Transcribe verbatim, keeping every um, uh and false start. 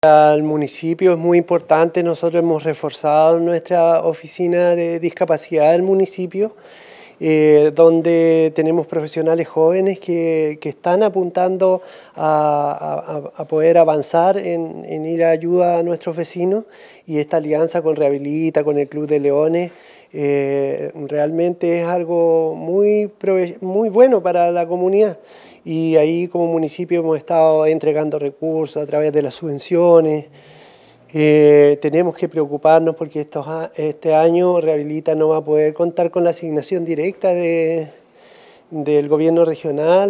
Al municipio es muy importante, nosotros hemos reforzado nuestra oficina de discapacidad del municipio, eh, donde tenemos profesionales jóvenes que, que están apuntando a, a, a poder avanzar en, en ir a ayuda a nuestros vecinos, y esta alianza con Rehabilita, con el Club de Leones, eh, realmente es algo muy, muy bueno para la comunidad. Y ahí como municipio hemos estado entregando recursos a través de las subvenciones. Eh, tenemos que preocuparnos porque estos, este año Rehabilita no va a poder contar con la asignación directa de, del gobierno regional.